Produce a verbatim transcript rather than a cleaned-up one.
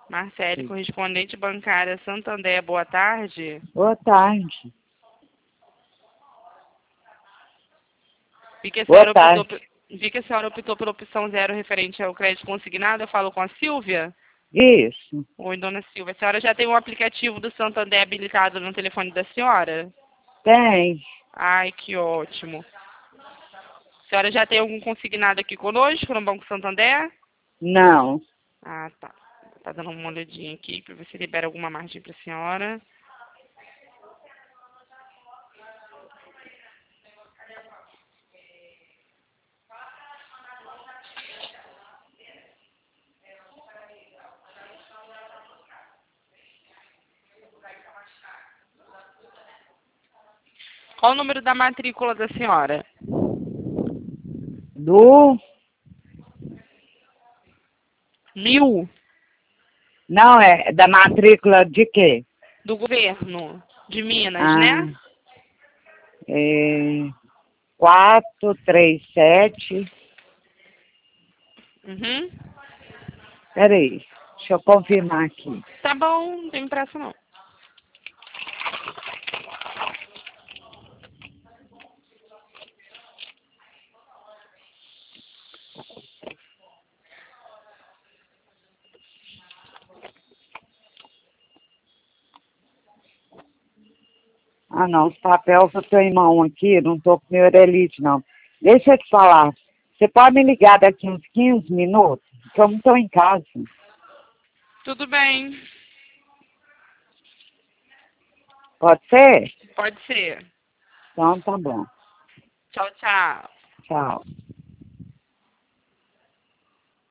Marcele, correspondente bancária Santander, boa tarde. Boa tarde. Vi que a Boa senhora optou, tarde. vi que a senhora optou pela opção zero referente ao crédito consignado. Eu falo com a Silvia. Isso. Oi, dona Silvia. A senhora já tem o aplicativo do Santander habilitado no telefone da senhora? Tem. Ai, que ótimo. A senhora já tem algum consignado aqui conosco no Banco Santander? Não. Ah, tá. Tá dando uma olhadinha aqui para ver se libera alguma margem para a senhora. Qual o número da matrícula da senhora? Do... Mil? Não, é da matrícula de quê? Do governo de Minas, Ah, né? é... quatro, três, sete... Uhum. Peraí, deixa eu confirmar aqui. Tá bom, não tem pressa não. Ah, não, os papéis eu tô em mão aqui, não tô com meu Eurelite, não. Deixa eu te falar, você pode me ligar daqui uns quinze minutos? Porque eu não tô em casa. Tudo bem. Pode ser? Pode ser. Então tá bom. Tchau, tchau. Tchau.